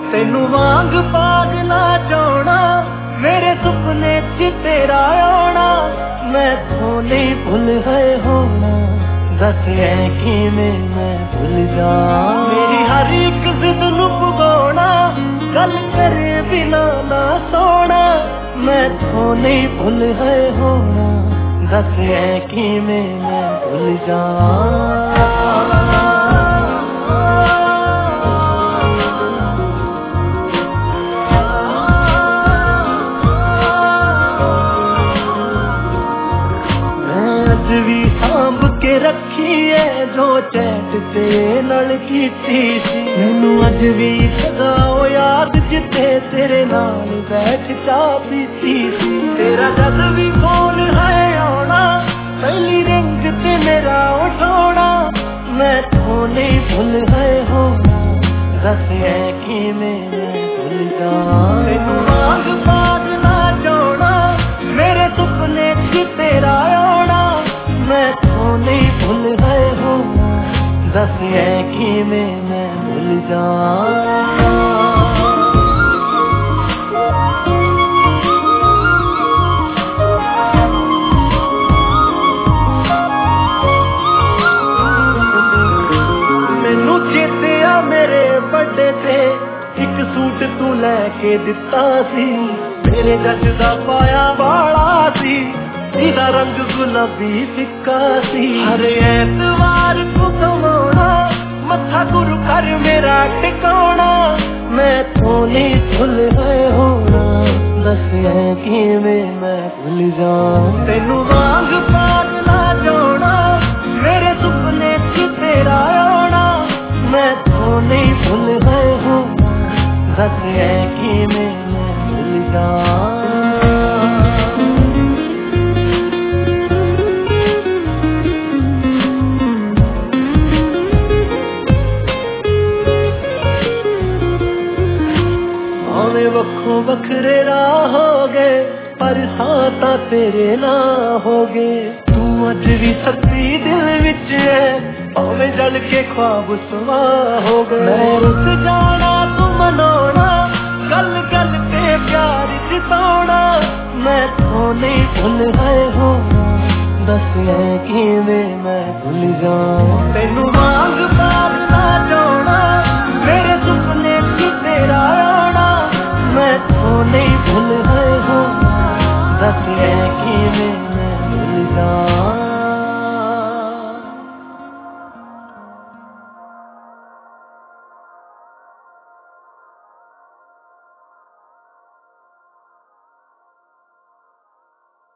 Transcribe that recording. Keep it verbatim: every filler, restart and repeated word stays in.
तेनू वांग पागला चाहना मेरे सुपने च तेरा आना मैं तो नहीं भूल है होना दस है कि मैं भूल जा मेरी हर एक जिद नू पुगाना गल करे बिना ना सोना मैं तो नहीं भूल है होना दस है कि मैं भूल जा भी सांभ के रखी है जो चैट तेरे नाल कीती सी मैनू अज भी सदा ओ याद जिथे तेरे नाल बैठ चा पीती सी तेरा जद भी फोन है आना पहली रिंग ते मेरा उठाना मैं तो नहीं भूल है होना दस है कि मैं भूल जा तेनू मांग पाग ना जाना मेरे सुपने च तेरा आना मैं तो नहीं भूल है होना दस है कि मैं भूल जा मैनू चेते आ मेरे बर्थडे ते एक सूट तू लैके दिता सी मेरे जज दा पाया वाला सी तेरा रंग गुलाबी फिक्का सी हर ऐतवार को कमाना मत्था गुरु कर मेरा टिकाना मैं तो नहीं भूल है होना दस है कि मैं भूल जा तेनू वांग पागला जाना मेरे सुपने च तेरा आना मैं तो नहीं भूल है होना दस है कि मैं भूल जा वखो वखरे राह हो गए पर साता तेरे ना हो गए तू अज भी सच्ची दिल विच है भावें जल के ख्वाब सुहा हो गए मैं रुस जाना तू मनाना गल गल ते प्यार जिताना मैं तो नहीं भूल है होना दस है कि मैं भूल जाऊं तेनू मांग पाग ना जाना मेरे सुपने च तेरा आना मैं तो नहीं भूल है होना दस है कि मैं